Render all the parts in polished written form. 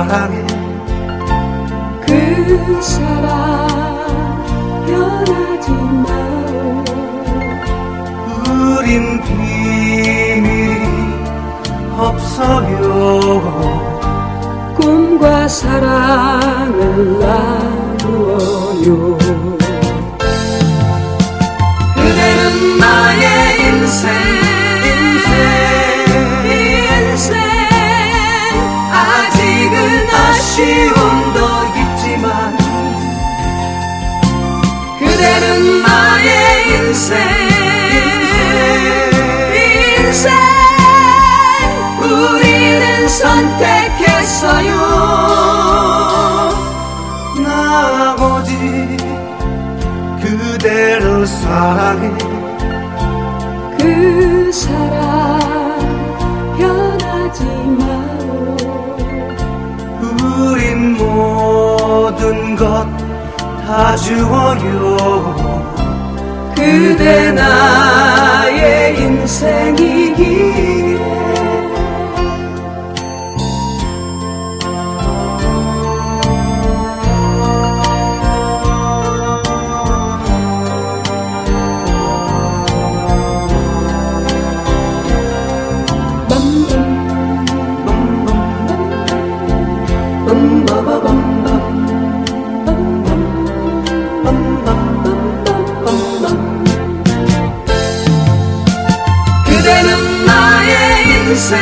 사랑해. 그 사랑 변하지 마오. 우린 비밀이 없어요. 꿈과 사랑을 나누어요. 그대는 나의 인생 아직은 아쉬움도 있지만 그대는 나의 인생 우리는 선택했어요. 나 오직 그대를 사랑해. 그 사랑 변하지 마오. 우린 모든 것 다 주어요. 그대 나의 인생이기에 그대는 나의 인생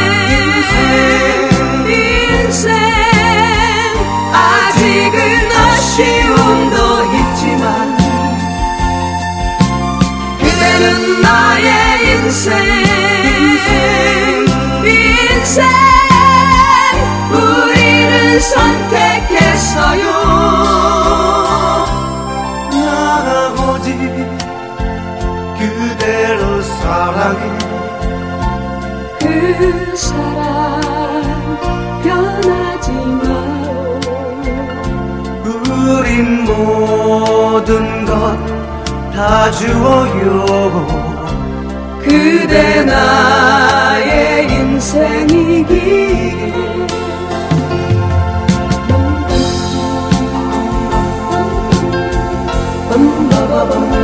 아직은 아쉬움도 있지만 그대는 나의 인생 우리는 선택했어요. 나 오직 그대를 사랑해. 그 사랑 변하지 마오. 우린 모든 것 다 주어요. 그대 나의 인생이기에 빰빰빰빰빰빰